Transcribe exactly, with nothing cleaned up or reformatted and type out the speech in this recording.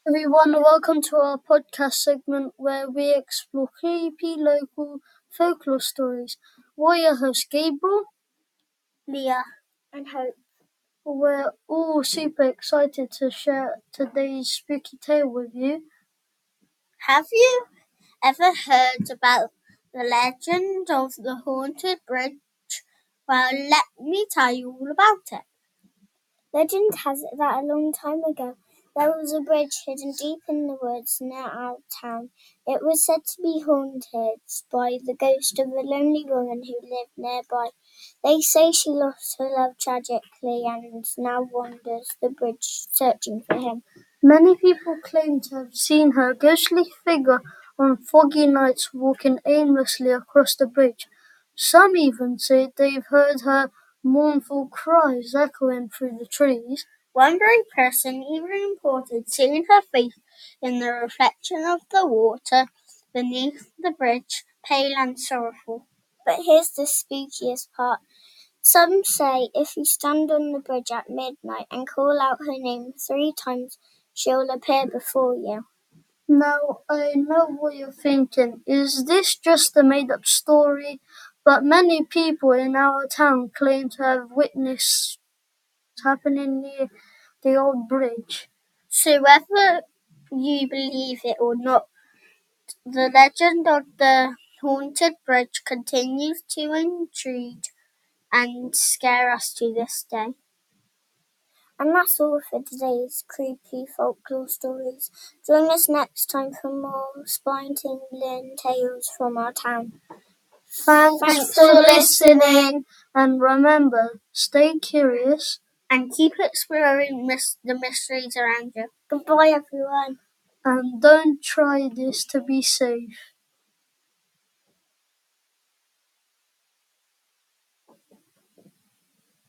Everyone, welcome to our podcast segment where we explore creepy local folklore stories. We're your host, Gabriel, Leah, and Hope. We're all super excited to share today's spooky tale with you. Have you ever heard about the legend of the haunted bridge? Well, let me tell you all about it. Legend has it that a long time ago there was a bridge hidden deep in the woods near our town. It was said to be haunted by the ghost of a lonely woman who lived nearby. They say she lost her love tragically and now wanders the bridge searching for him. Many people claim to have seen her ghostly figure on foggy nights walking aimlessly across the bridge. Some even say they've heard her mournful cries echoing through the trees. One brave person even reported seeing her face in the reflection of the water beneath the bridge, pale and sorrowful. But here's the spookiest part. Some say if you stand on the bridge at midnight and call out her name three times, she'll appear before you. Now, I know what you're thinking. Is this just a made-up story? But many people in our town claim to have witnessed what's happening near the old bridge. So whether you believe it or not, the legend of the haunted bridge continues to intrigue and scare us to this day. And that's all for today's creepy folklore stories. Join us next time for more spine-tingling tales from our town. Thanks, Thanks for for listening, and remember, stay curious. and keep exploring mis- the mysteries around you. Goodbye, everyone. And don't try this to be safe.